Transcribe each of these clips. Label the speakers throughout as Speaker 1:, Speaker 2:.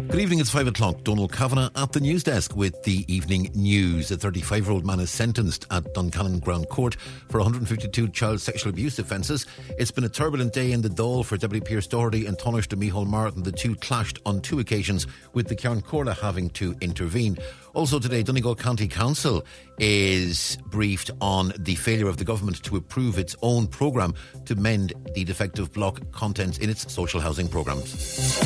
Speaker 1: Good evening, it's 5 o'clock. Donald Kavanagh at the news desk with the evening news. A 35-year-old man is sentenced at Duncannon Crown Court for 152 child sexual abuse offences. It's been a turbulent day in the Dáil for Deputy Pearse Doherty and Taoiseach Micheál Martin. The two clashed on two occasions, with the Ceann Comhairle having to intervene. Also today, Donegal County Council is briefed on the failure of the government to approve its own programme to mend the defective block content in its social housing programmes.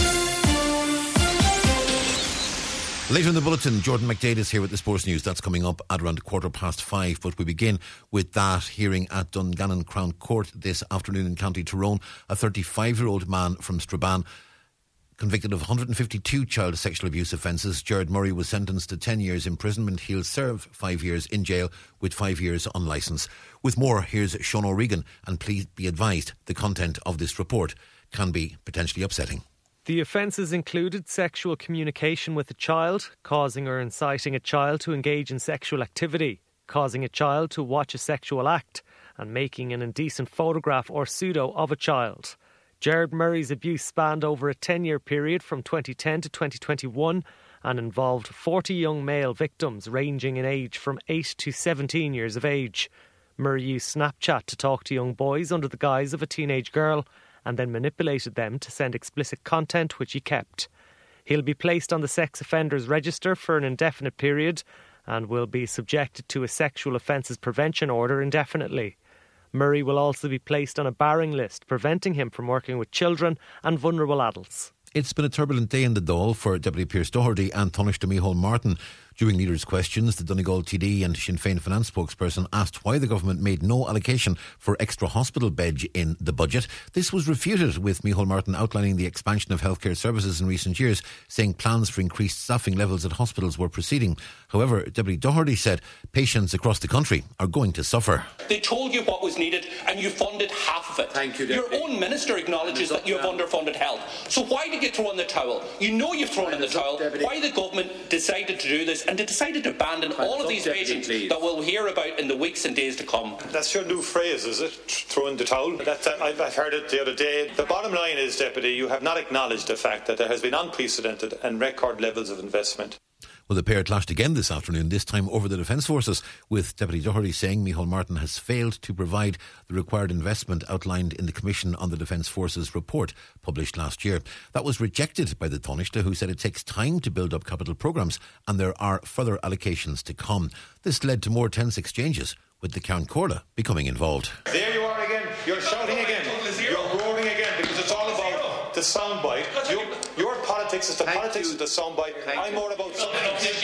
Speaker 1: Later in the bulletin, Jordan McDade is here with the sports news. That's coming up at around 5:15. But we begin with that hearing at Dungannon Crown Court this afternoon in County Tyrone. A 35-year-old man from Strabane, convicted of 152 child sexual abuse offences. Gerard Murray was sentenced to 10 years imprisonment. He'll serve 5 years in jail with 5 years on licence. With more, here's Sean O'Regan. And please be advised, the content of this report can be potentially upsetting.
Speaker 2: The offences included sexual communication with a child, causing or inciting a child to engage in sexual activity, causing a child to watch a sexual act, and making an indecent photograph or pseudo of a child. Gerard Murray's abuse spanned over a 10-year period from 2010 to 2021 and involved 40 young male victims ranging in age from 8 to 17 years of age. Murray used Snapchat to talk to young boys under the guise of a teenage girl, and then manipulated them to send explicit content which he kept. He'll be placed on the sex offenders register for an indefinite period and will be subjected to a sexual offences prevention order indefinitely. Murray will also be placed on a barring list, preventing him from working with children and vulnerable adults.
Speaker 1: It's been a turbulent day in the Dáil for Deputy Pearse Doherty and Taoiseach Micheál Martin. During leaders' questions, the Donegal TD and Sinn Féin finance spokesperson asked why the government made no allocation for extra hospital beds in the budget. This was refuted, with Micheál Martin outlining the expansion of healthcare services in recent years, saying plans for increased staffing levels at hospitals were proceeding. However, Deputy Doherty said patients across the country are going to suffer.
Speaker 3: They told you what was needed and you funded half of it.
Speaker 4: Thank you,
Speaker 3: Your own minister acknowledges that you have underfunded health. So why did you throw in the towel? You know you've thrown in the towel. Why the government decided to do this and they decided to abandon all of these patients that we'll hear about in the weeks and days to come.
Speaker 5: That's your new phrase, is it? Throw in the towel? I've heard it the other day. The bottom line is, Deputy, you have not acknowledged the fact that there has been unprecedented and record levels of investment.
Speaker 1: Well, the pair clashed again this afternoon, this time over the Defence Forces, with Deputy Doherty saying Micheál Martin has failed to provide the required investment outlined in the Commission on the Defence Forces report published last year. That was rejected by the Taoiseach, who said it takes time to build up capital programmes and there are further allocations to come. This led to more tense exchanges, with the Ceann Comhairle becoming involved.
Speaker 5: There you are again. You're shouting again. You're roaring again, because it's all about the soundbite. Your politics is the politics of the soundbite. I'm more about
Speaker 3: Zero.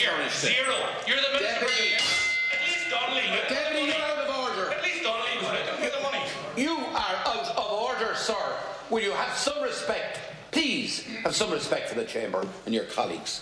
Speaker 3: You're the minister. At least Donnelly.
Speaker 4: Deputy, you're out of order.
Speaker 3: At least Donnelly was with the money.
Speaker 4: You are out of order, sir. Will you have some respect? Please have some respect for the Chamber and your colleagues.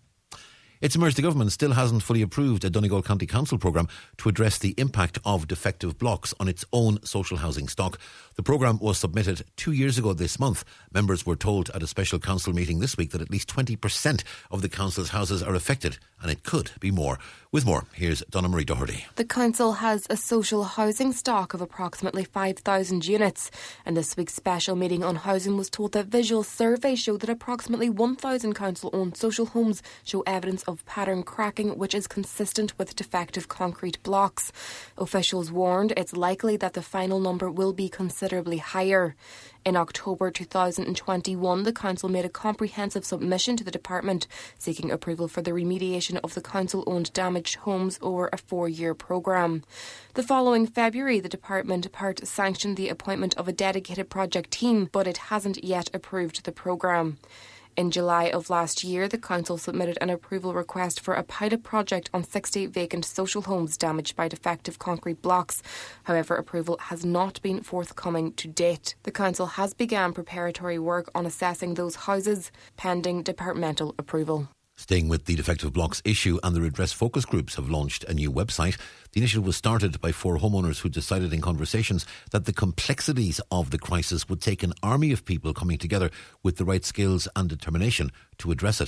Speaker 1: It's emerged the government still hasn't fully approved a Donegal County Council programme to address the impact of defective blocks on its own social housing stock. The programme was submitted 2 years ago this month. Members were told at a special council meeting this week that at least 20% of the council's houses are affected, and it could be more. With more, here's Donna Marie Doherty.
Speaker 6: The council has a social housing stock of approximately 5,000 units, and this week's special meeting on housing was told that visual surveys showed that approximately 1,000 council-owned social homes show evidence of pattern cracking, which is consistent with defective concrete blocks. Officials warned it's likely that the final number will be considerably higher. In October 2021, the council made a comprehensive submission to the department seeking approval for the remediation of the council-owned damaged homes over a 4-year programme. The following February, the department sanctioned the appointment of a dedicated project team, but it hasn't yet approved the programme. In July of last year, the council submitted an approval request for a pilot project on 60 vacant social homes damaged by defective concrete blocks. However, approval has not been forthcoming to date. The council has begun preparatory work on assessing those houses, pending departmental approval.
Speaker 1: Staying with the defective blocks issue, and the redress focus groups have launched a new website. The initiative was started by 4 homeowners who decided in conversations that the complexities of the crisis would take an army of people coming together with the right skills and determination to address it.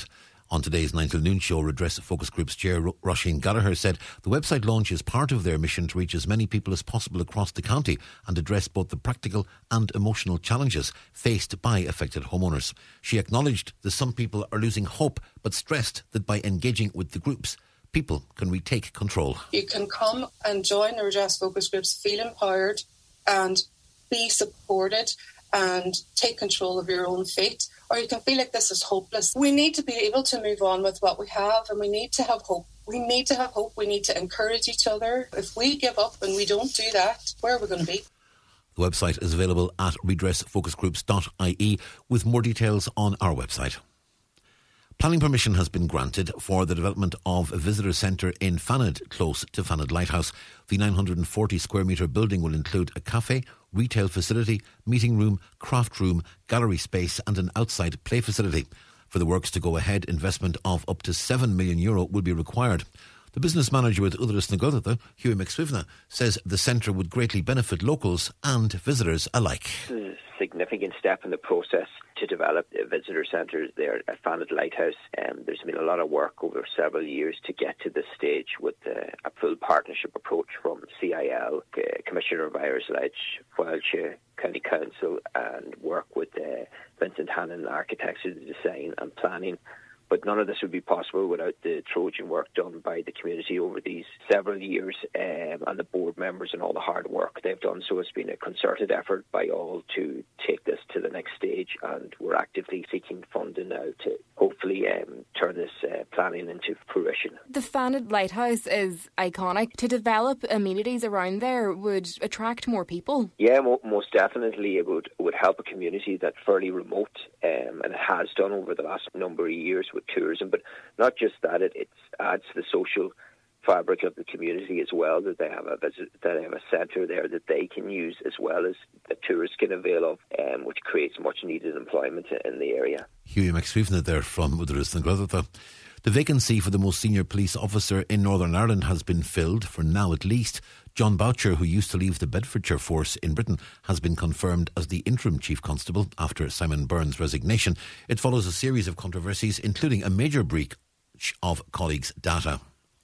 Speaker 1: On today's 9 till noon show, Redress Focus Group's chair Roisin Gallagher said the website launch is part of their mission to reach as many people as possible across the county and address both the practical and emotional challenges faced by affected homeowners. She acknowledged that some people are losing hope, but stressed that by engaging with the groups, people can retake control.
Speaker 7: You can come and join the Redress Focus Groups, feel empowered and be supported and take control of your own fate, or you can feel like this is hopeless. We need to be able to move on with what we have, and we need to have hope. We need to have hope. We need to encourage each other. If we give up and we don't do that, where are we going to be?
Speaker 1: The website is available at redressfocusgroups.ie with more details on our website. Planning permission has been granted for the development of a visitor centre in Fanad, close to Fanad Lighthouse. The 940 square metre building will include a cafe, retail facility, meeting room, craft room, gallery space and an outside play facility. For the works to go ahead, investment of up to €7 million will be required. The business manager with Uachtaráis na Gaeltachta, Hughie McSwivna, says the centre would greatly benefit locals and visitors alike.
Speaker 8: This is a significant step in the process to develop a visitor centre there at Fanad Lighthouse. There's been a lot of work over several years to get to this stage with a full partnership approach from CIL, Commissioner Virus Ledge, Foilse County Council, and work with Vincent Hannon Architects to design and planning. But none of this would be possible without the Trojan work done by the community over these several years and the board members and all the hard work they've done. So it's been a concerted effort by all to take this to the next stage, and we're actively seeking funding now to hopefully turn this planning into fruition.
Speaker 6: The Fanad Lighthouse is iconic. To develop amenities around there would attract more people.
Speaker 8: Yeah, most definitely. It would help a community that's fairly remote, and it has done over the last number of years with tourism. But not just that, it adds to the social fabric of the community as well, that they have a centre there that they can use as well as the tourists can avail of, which creates much needed employment in the area.
Speaker 1: Hughie McSwivna there from Uachtaráis na Gaeltachta. The vacancy for the most senior police officer in Northern Ireland has been filled, for now at least. John Boucher, who used to leave the Bedfordshire force in Britain, has been confirmed as the interim chief constable after Simon Byrne's resignation. It follows a series of controversies, including a major breach of colleagues' data.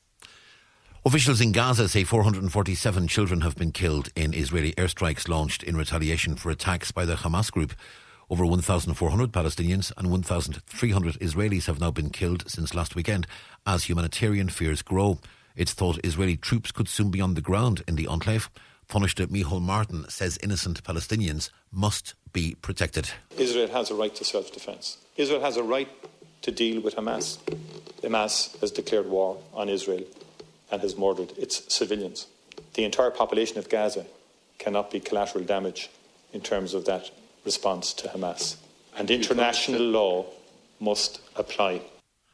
Speaker 1: Officials in Gaza say 447 children have been killed in Israeli airstrikes launched in retaliation for attacks by the Hamas group. Over 1,400 Palestinians and 1,300 Israelis have now been killed since last weekend as humanitarian fears grow. It's thought Israeli troops could soon be on the ground in the enclave. Taoiseach Micheál Martin says innocent Palestinians must be protected.
Speaker 5: Israel has a right to self-defence. Israel has a right to deal with Hamas. Hamas has declared war on Israel and has murdered its civilians. The entire population of Gaza cannot be collateral damage in terms of that response to Hamas. And international law must apply.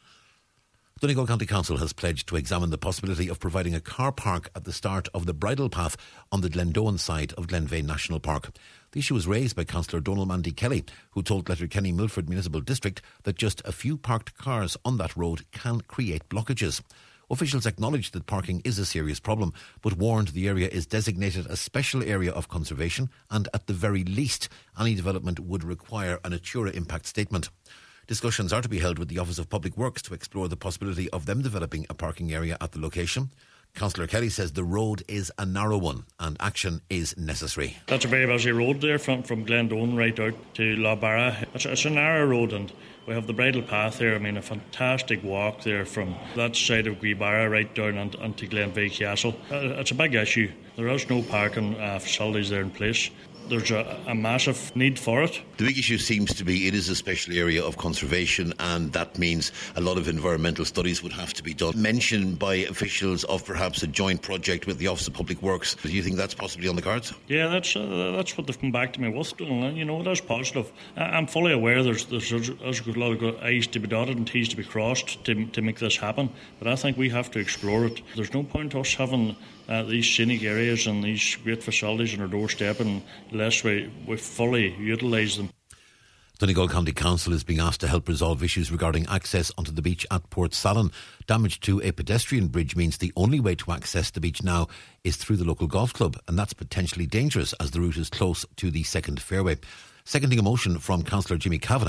Speaker 1: Donegal County Council has pledged to examine the possibility of providing a car park at the start of the bridle path on the Glendowan side of Glenveigh National Park. The issue was raised by Councillor Donal Mandy Kelly, who told Letterkenny Milford Municipal District that just a few parked cars on that road can create blockages. Officials acknowledged that parking is a serious problem, but warned the area is designated a special area of conservation and at the very least any development would require an Natura impact statement. Discussions are to be held with the Office of Public Works to explore the possibility of them developing a parking area at the location. Councillor Kelly says the road is a narrow one and action is necessary.
Speaker 9: That's a very busy road there from Glendowan right out to La Barra. It's a narrow road, and we have the bridle path there. I mean, a fantastic walk there from that side of Guibara right down onto Glenveigh Castle. It's a big issue. There is no parking facilities there in place. There's a massive need for it.
Speaker 1: The big issue seems to be it is a special area of conservation, and that means a lot of environmental studies would have to be done. Mentioned by officials of perhaps a joint project with the Office of Public Works. Do you think that's possibly on the cards?
Speaker 9: Yeah, that's what they've come back to me with. You know, that's positive. I'm fully aware there's a lot of I's to be dotted and T's to be crossed to make this happen, but I think we have to explore it. There's no point us having these scenic areas and these great facilities on our doorstep unless we fully utilise them.
Speaker 1: Donegal County Council is being asked to help resolve issues regarding access onto the beach at Port Salon. Damage to a pedestrian bridge means the only way to access the beach now is through the local golf club, and that's potentially dangerous as the route is close to the second fairway. Seconding a motion from Councillor Jimmy Kavanagh,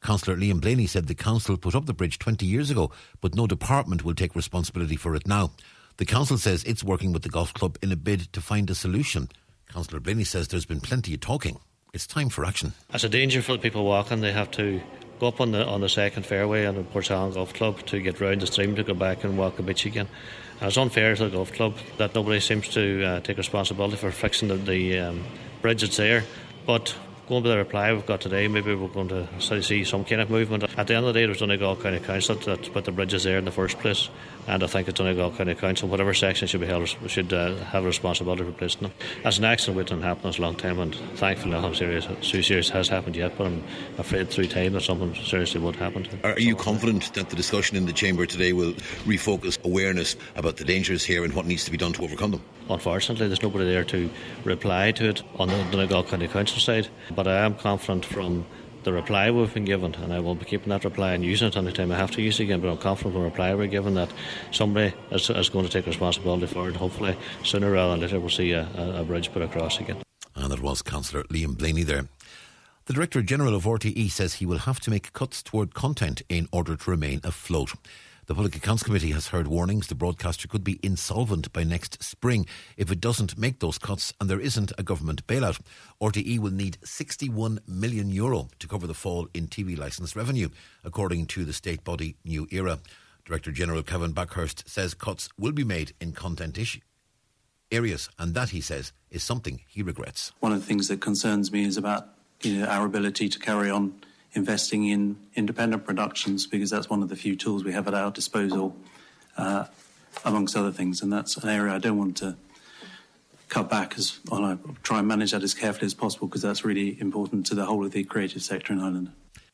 Speaker 1: Councillor Liam Blaney said the council put up the bridge 20 years ago, but no department will take responsibility for it now. The council says it's working with the golf club in a bid to find a solution. Councillor Blaney says there's been plenty of talking. It's time for action.
Speaker 10: It's a danger for the people walking. They have to go up on the second fairway on the Portsalon Golf Club to get round the stream to go back and walk the beach again. And it's unfair to the golf club that nobody seems to take responsibility for fixing the bridge that's there. But going by the reply we've got today, maybe we're going to see some kind of movement. At the end of the day, it was Donegal County Council that put the bridges there in the first place, and I think it's Donegal County Council, whatever section should be held, should have a responsibility for replacing them. That's an accident waiting to happen. It's a long time, and thankfully nothing serious has happened yet, but I'm afraid through time that something seriously would happen.
Speaker 1: Are you confident that the discussion in the Chamber today will refocus awareness about the dangers here and what needs to be done to overcome them?
Speaker 10: Unfortunately, there's nobody there to reply to it on the Donegal County Council side, but I am confident from the reply we've been given, and I will be keeping that reply and using it any time I have to use it again, but I'm confident from the reply we're given that somebody is going to take responsibility for it, and hopefully sooner rather than later we'll see a bridge put across again. And that was Councillor Liam Blaney there. The Director General of RTE says he will have to make cuts toward content in order to remain afloat. The Public Accounts Committee has heard warnings the broadcaster could be insolvent by next spring if it doesn't make those cuts and there isn't a government bailout. RTE will need €61 million to cover the fall in TV licence revenue, according to the state body New Era. Director General Kevin Backhurst says cuts will be made in content areas, and that, he says, is something he regrets.
Speaker 11: One of the things that concerns me is about our ability to carry on investing in independent productions, because that's one of the few tools we have at our disposal, amongst other things, and that's an area I don't want to cut back. I try and manage that as carefully as possible, because that's really important to the whole of the creative sector in Ireland.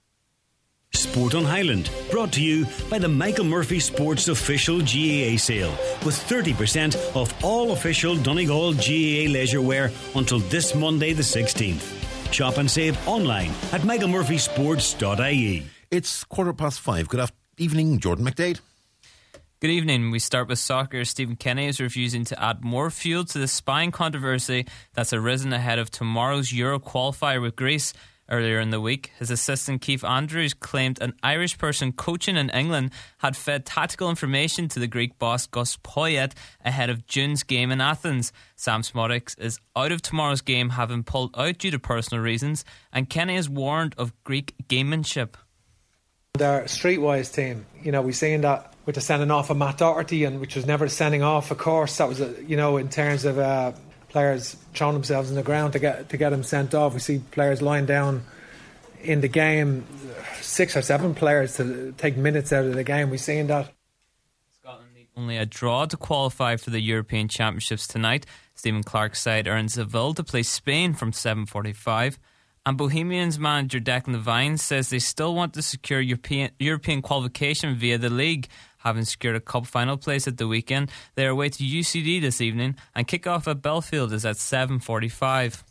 Speaker 12: Sport on Highland, brought to you by the Michael Murphy Sports official GAA sale, with 30% off all official Donegal GAA leisure wear until this Monday the 16th. Shop and save online at michaelmurphysports.ie.
Speaker 1: It's 5:15. Good evening, Jordan McDade.
Speaker 13: Good evening. We start with soccer. Stephen Kenny is refusing to add more fuel to the spying controversy that's arisen ahead of tomorrow's Euro qualifier with Greece. Earlier in the week, his assistant Keith Andrews claimed an Irish person coaching in England had fed tactical information to the Greek boss Gus Poyet ahead of June's game in Athens. Sam Smodics is out of tomorrow's game, having pulled out due to personal reasons, and Kenny is warned of Greek gamemanship.
Speaker 14: Our streetwise team, we've seen that with the sending off of Matt Doherty, and which was never the sending off, of course. That was, in terms of players throwing themselves on the ground to get them sent off. We see players lying down in the game, 6 or 7 players to take minutes out of the game. We've seen that.
Speaker 13: Scotland need only a draw to qualify for the European Championships tonight. Stephen Clark's side are in Seville to play Spain from 7:45. And Bohemians manager Declan Devine says they still want to secure European qualification via the league. Having secured a cup final place at the weekend, they are away to UCD this evening, and kick-off at Belfield is at 7:45.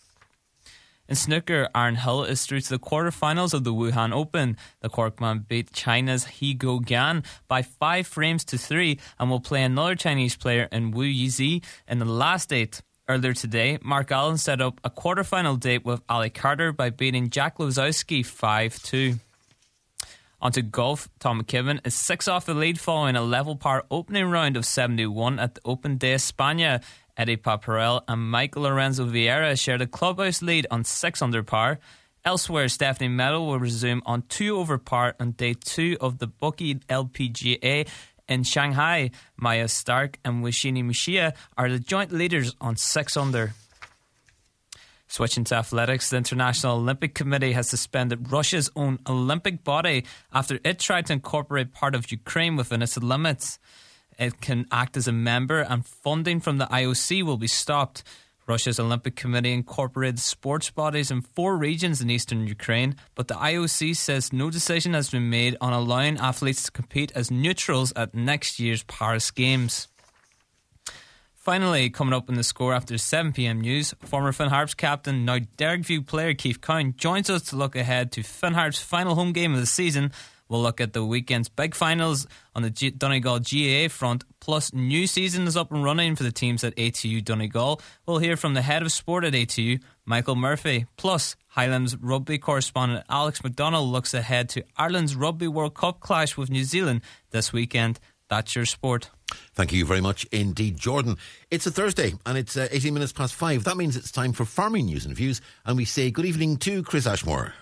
Speaker 13: In snooker, Aaron Hill is through to the quarterfinals of the Wuhan Open. The Corkman beat China's He Guogan by 5 frames to 3 and will play another Chinese player in Wu Yizi in the last 8. Earlier today, Mark Allen set up a quarterfinal date with Ali Carter by beating Jack Lozowski 5-2. On to golf, Tom McKibben is 6 off the lead following a level par opening round of 71 at the Open de España. Eddie Paparel and Michael Lorenzo Vieira shared a clubhouse lead on 6 under par. Elsewhere, Stephanie Meadow will resume on 2 over par on day 2 of the Bukit LPGA in Shanghai. Maya Stark and Wishini Mishia are the joint leaders on 6 under. Switching to athletics, the International Olympic Committee has suspended Russia's own Olympic body after it tried to incorporate part of Ukraine within its limits. It can act as a member, and funding from the IOC will be stopped. Russia's Olympic Committee incorporated sports bodies in 4 regions in eastern Ukraine, but the IOC says no decision has been made on allowing athletes to compete as neutrals at next year's Paris Games. Finally, coming up in the score after 7pm news, former Finn Harps captain, now Derrickview player Keith Cowan joins us to look ahead to Finn Harps' final home game of the season We'll look at the weekend's big finals on the Donegal GAA front, plus new season is up and running for the teams at ATU Donegal. We'll hear from the head of sport at ATU, Michael Murphy. Plus, Highlands rugby correspondent Alex McDonald looks ahead to Ireland's Rugby World Cup clash with New Zealand this weekend. That's your sport.
Speaker 1: Thank you very much indeed, Jordan. It's a Thursday and it's 18 minutes past 5. That means it's time for farming news and views, and we say good evening to Chris Ashmore.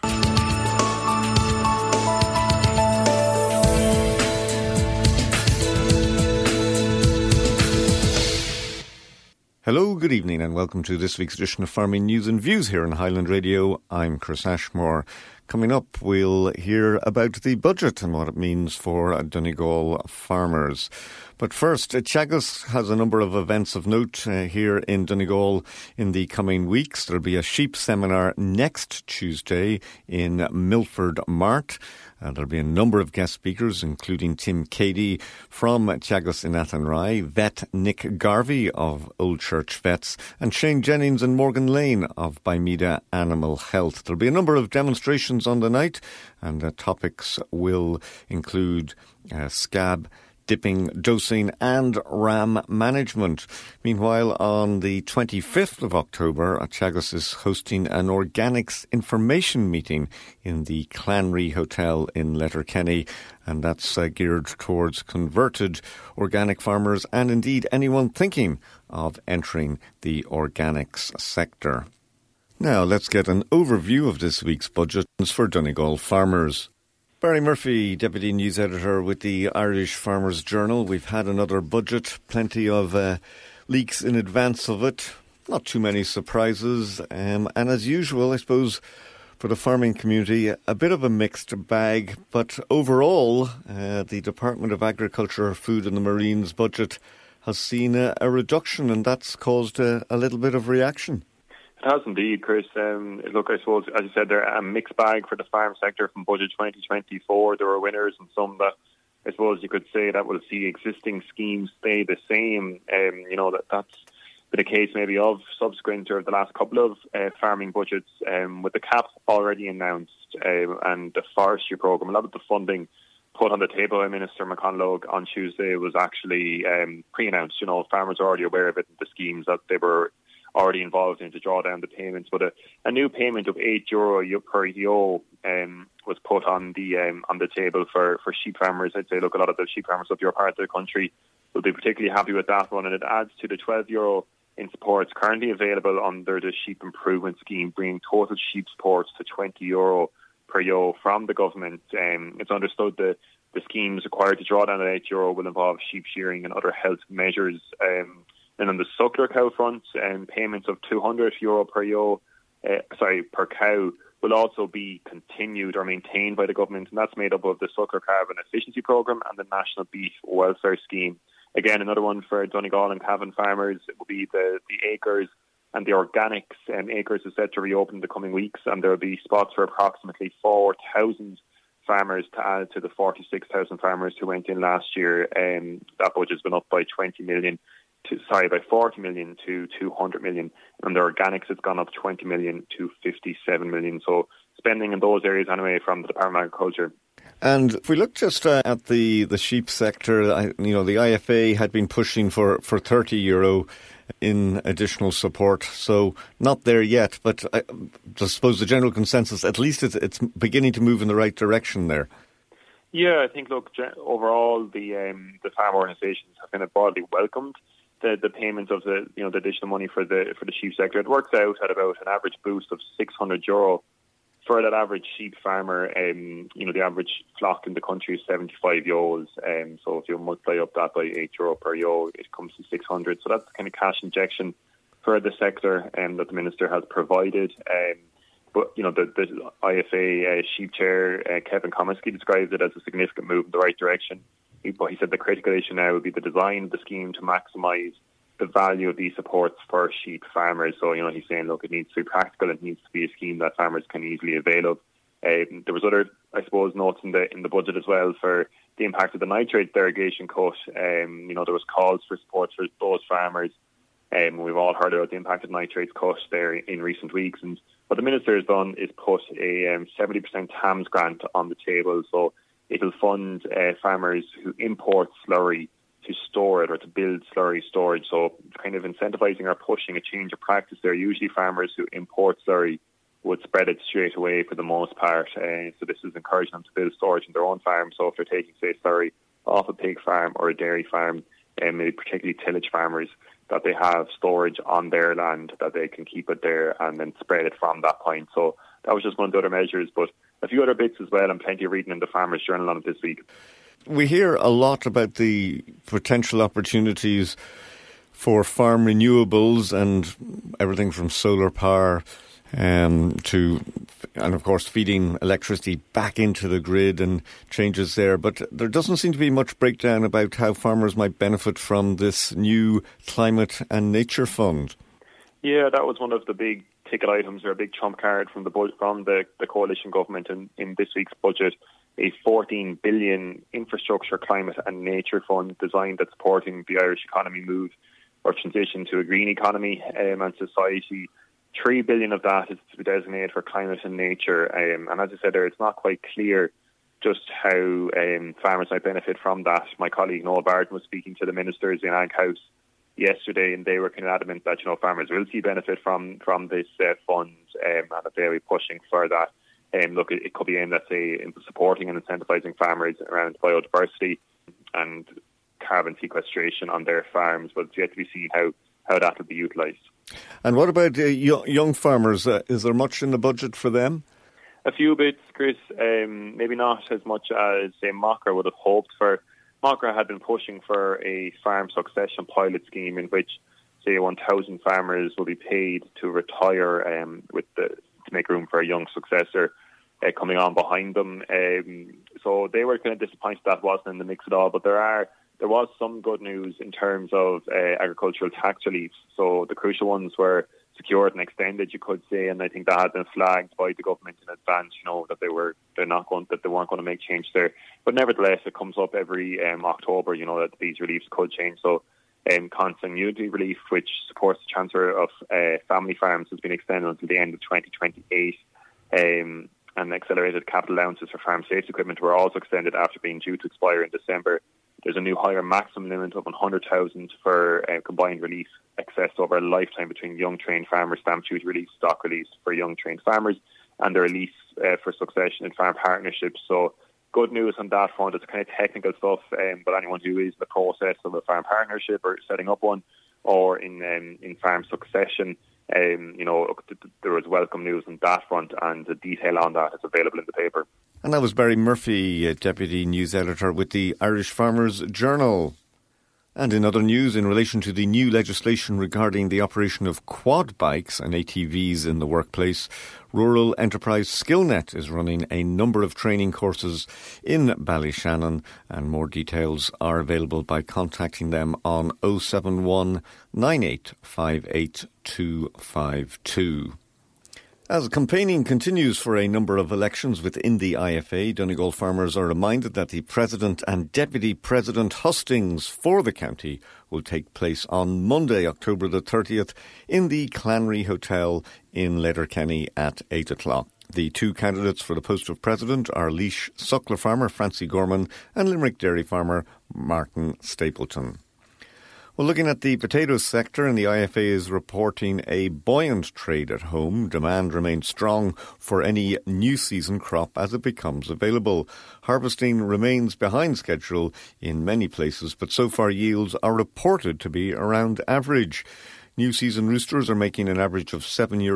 Speaker 15: Hello, good evening and welcome to this week's edition of Farming News and Views here on Highland Radio. I'm Chris Ashmore. Coming up, we'll hear about the budget and what it means for Donegal farmers. But first, Teagasc has a number of events of note here in Donegal in the coming weeks. There'll be a sheep seminar next Tuesday in Milford Mart. There'll be a number of guest speakers, including Tim Cady from Teagasc in Athenry, vet Nick Garvey of Old Church Vets, and Shane Jennings and Morgan Lane of Bimeda Animal Health. There'll be a number of demonstrations on the night, and the topics will include scab, dipping, dosing and ram management. Meanwhile, on the 25th of October, Teagasc is hosting an organics information meeting in the Clanry Hotel in Letterkenny, and that's geared towards converted organic farmers and indeed anyone thinking of entering the organics sector. Now let's get an overview of this week's budget for Donegal farmers. Barry Murphy, Deputy News Editor with the Irish Farmers Journal. We've had another budget, plenty of leaks in advance of it, not too many surprises, and as usual, I suppose, for the farming community, a bit of a mixed bag, but overall, the Department of Agriculture, Food and the Marines budget has seen a reduction, and that's caused a little bit of reaction.
Speaker 5: It has indeed, Chris. Look, I suppose, as you said, there a mixed bag for the farm sector from Budget 2024. There were winners and some that I suppose you could say that will see existing schemes stay the same. That's been the case maybe of subsequent or the last couple of farming budgets, with the CAP already announced and the forestry programme. A lot of the funding put on the table by Minister McConalogue on Tuesday was actually pre-announced. Farmers are already aware of it, the schemes that they were already involved in to draw down the payments, but a new payment of €8 per ewe was put on the table for sheep farmers. I'd say, look, a lot of the sheep farmers up your part of the country will be particularly happy with that one, and it adds to the €12 in supports currently available under the Sheep Improvement Scheme, bringing total sheep supports to €20 per ewe from the government. It's understood the schemes required to draw down that €8 will involve sheep shearing and other health measures. And on the suckler cow front, payments of €200 per cow will also be continued or maintained by the government, and that's made up of the Suckler Carbon Efficiency Programme and the National Beef Welfare Scheme. Again, another one for Donegal and Cavan farmers will be the acres and the organics. Acres is set to reopen in the coming weeks, and there will be spots for approximately 4,000 farmers to add to the 46,000 farmers who went in last year. That budget's been up by 40 million to 200 million, and the organics has gone up 20 million to 57 million. So spending in those areas anyway from the Department of Agriculture.
Speaker 15: And if we look just at the sheep sector, the IFA had been pushing for €30 in additional support, so not there yet, but I suppose the general consensus, at least it's beginning to move in the right direction there.
Speaker 5: Yeah, I think, look, overall the farm organisations have kind of broadly welcomed the payment of the additional money for the sheep sector. It works out at about an average boost of €600 for that average sheep farmer. The average flock in the country is 75 ewes. So if you multiply up that by €8 per ewe, it comes to 600. So that's the kind of cash injection for the sector that the Minister has provided. But, the IFA sheep chair, Kevin Comiskey, describes it as a significant move in the right direction. But he said the critical issue now would be the design of the scheme to maximise the value of these supports for sheep farmers. So, he's saying, look, it needs to be practical. It needs to be a scheme that farmers can easily avail of. There was other, I suppose, notes in the budget as well for the impact of the nitrate derogation cut. There was calls for support for those farmers. We've all heard about the impact of nitrates cut there in recent weeks. And what the Minister has done is put a 70% TAMS grant on the table. So
Speaker 16: It'll fund farmers who import slurry to store it or to build slurry storage. So kind of incentivising or pushing a change of practice there. Usually farmers who import slurry would spread it straight away for the most part. So this is encouraging them to build storage in their own farm. So if they're taking, say, slurry off a pig farm or a dairy farm, maybe particularly tillage farmers, that they have storage on their land, that they can keep it there and then spread it from that point. So that was just one of the other measures, but a few other bits as well, and plenty of reading in the Farmers' Journal on it this week.
Speaker 15: We hear a lot about the potential opportunities for farm renewables and everything from solar power to, and of course, feeding electricity back into the grid and changes there. But there doesn't seem to be much breakdown about how farmers might benefit from this new climate and nature fund.
Speaker 16: Yeah, that was one of the big ticket items, or a big trump card from the coalition government in this week's budget. A 14 billion infrastructure, climate and nature fund designed at supporting the Irish economy move or transition to a green economy and society. 3 billion of that is to be designated for climate and nature. And as I said there, it's not quite clear just how farmers might benefit from that. My colleague Noel Barton was speaking to the ministers in Ag House yesterday, and they were kind of adamant that farmers will see benefit from this fund, and that they'll be pushing for that. Look, it could be aimed at, say, in supporting and incentivising farmers around biodiversity and carbon sequestration on their farms, but it's yet to be seen how that will be utilised.
Speaker 15: And what about young farmers? Is there much in the budget for them?
Speaker 16: A few bits, Chris. Maybe not as much as, say, MACRA would have hoped for. MACRA had been pushing for a farm succession pilot scheme in which, say, 1,000 farmers will be paid to retire to make room for a young successor coming on behind them. So they were kind of disappointed that wasn't in the mix at all. But there was some good news in terms of agricultural tax reliefs. So the crucial ones were secured and extended, you could say, and I think that had been flagged by the government in advance, that they weren't going to make change there. But nevertheless, it comes up every October, that these reliefs could change. So consanguinity relief, which supports the transfer of family farms, has been extended until the end of 2028. And accelerated capital allowances for farm safety equipment were also extended after being due to expire in December. There's a new higher maximum limit of 100,000 for combined relief accessed over a lifetime between young trained farmers, stamp duty relief, stock release for young trained farmers, and the release for succession in farm partnerships. So good news on that front. It's kind of technical stuff, but anyone who is in the process of a farm partnership or setting up one, or in farm succession, there was welcome news on that front, and the detail on that is available in the paper.
Speaker 15: And that was Barry Murphy, Deputy News Editor with the Irish Farmers' Journal. And in other news, in relation to the new legislation regarding the operation of quad bikes and ATVs in the workplace, Rural Enterprise SkillNet is running a number of training courses in Ballyshannon, and more details are available by contacting them on 071 9858 252. As campaigning continues for a number of elections within the IFA, Donegal farmers are reminded that the President and Deputy President hustings for the county will take place on Monday, October the 30th, in the Clanry Hotel in Letterkenny at 8 o'clock. The two candidates for the post of President are Laois Suckler farmer Francie Gorman and Limerick dairy farmer Martin Stapleton. Well, looking at the potatoes sector, and the IFA is reporting a buoyant trade at home. Demand remains strong for any new season crop as it becomes available. Harvesting remains behind schedule in many places, but so far yields are reported to be around average. New season roosters are making an average of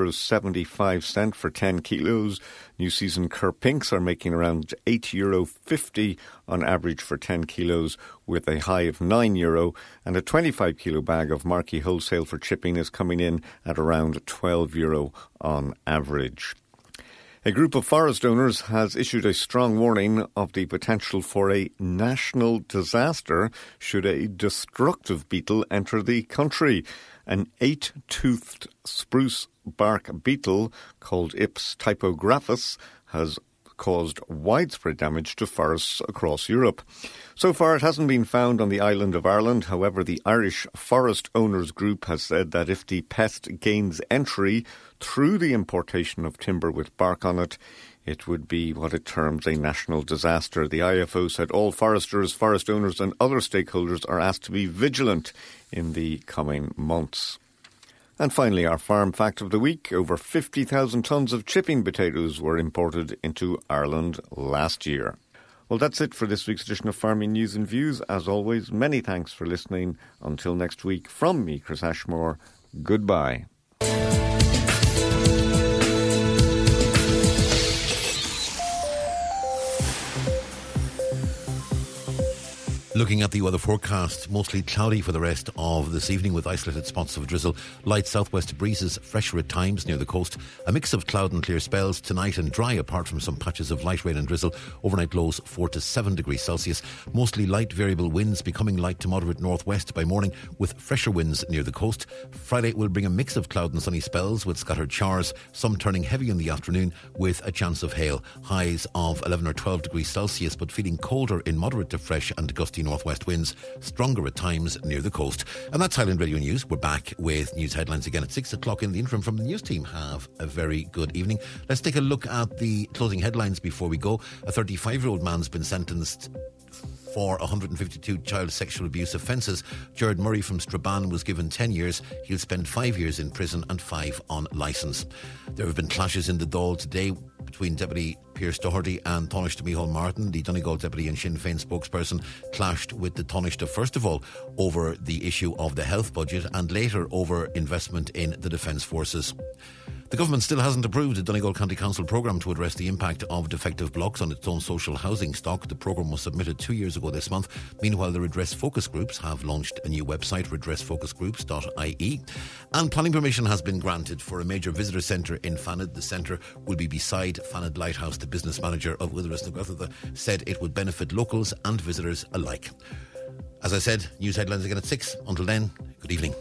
Speaker 15: €7.75 for 10 kilos. New season cur pinks are making around €8.50 on average for 10 kilos, with a high of €9. And a 25 kilo bag of Marquee wholesale for chipping is coming in at around €12 on average. A group of forest owners has issued a strong warning of the potential for a national disaster should a destructive beetle enter the country. An 8-toothed spruce bark beetle called Ips typographus has caused widespread damage to forests across Europe. So far, it hasn't been found on the island of Ireland. However, the Irish Forest Owners Group has said that if the pest gains entry through the importation of timber with bark on it, it would be what it terms a national disaster. The IFO said all foresters, forest owners and other stakeholders are asked to be vigilant in the coming months. And finally, our farm fact of the week. Over 50,000 tonnes of chipping potatoes were imported into Ireland last year. Well, that's it for this week's edition of Farming News and Views. As always, many thanks for listening. Until next week, from me, Chris Ashmore, goodbye.
Speaker 1: Looking at the weather forecast, mostly cloudy for the rest of this evening with isolated spots of drizzle, light southwest breezes, fresher at times near the coast, a mix of cloud and clear spells tonight and dry apart from some patches of light rain and drizzle, overnight lows 4 to 7 degrees Celsius, mostly light variable winds becoming light to moderate northwest by morning with fresher winds near the coast. Friday will bring a mix of cloud and sunny spells with scattered showers, some turning heavy in the afternoon with a chance of hail, highs of 11 or 12 degrees Celsius but feeling colder in moderate to fresh and gusty northwest winds, stronger at times near the coast. And that's Highland Radio News. We're back with news headlines again at 6 o'clock in the interim from the news team. Have a very good evening. Let's take a look at the closing headlines before we go. A 35-year-old man's been sentenced for 152 child sexual abuse offences. Gerard Murray from Strabane was given 10 years. He'll spend 5 years in prison and 5 on licence. There have been clashes in the Dáil today between Deputy Pierce Doherty and Taoiseach Micheál Martin. The Donegal Deputy and Sinn Féin spokesperson clashed with the Taoiseach first of all over the issue of the health budget and later over investment in the Defence Forces. The government still hasn't approved a Donegal County Council programme to address the impact of defective blocks on its own social housing stock. The programme was submitted 2 years ago this month. Meanwhile, the Redress Focus Groups have launched a new website, redressfocusgroups.ie. And planning permission has been granted for a major visitor centre in Fanad. The centre will be beside Fanad Lighthouse. The business manager of Wilderness Nagrutha said it would benefit locals and visitors alike. As I said, news headlines again at 6. Until then, good evening.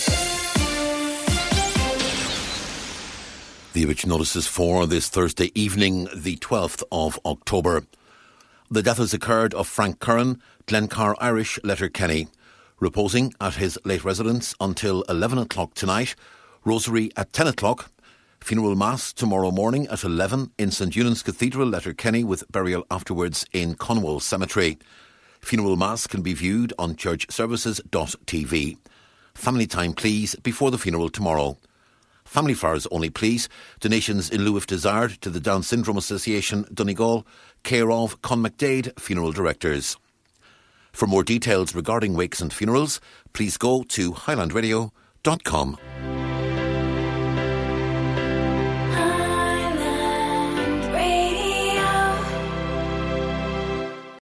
Speaker 1: The Irish notices for this Thursday evening, the 12th of October. The death has occurred of Frank Curran, Glencar Irish, Letterkenny, reposing at his late residence until 11 o'clock tonight, rosary at 10 o'clock, funeral mass tomorrow morning at 11 in St Eunan's Cathedral, Letterkenny, with burial afterwards in Conwell Cemetery. Funeral mass can be viewed on churchservices.tv. Family time, please, before the funeral tomorrow. Family flowers only, please. Donations in lieu if desired to the Down Syndrome Association, Donegal, care of Con McDade, Funeral Directors. For more details regarding wakes and funerals, please go to highlandradio.com.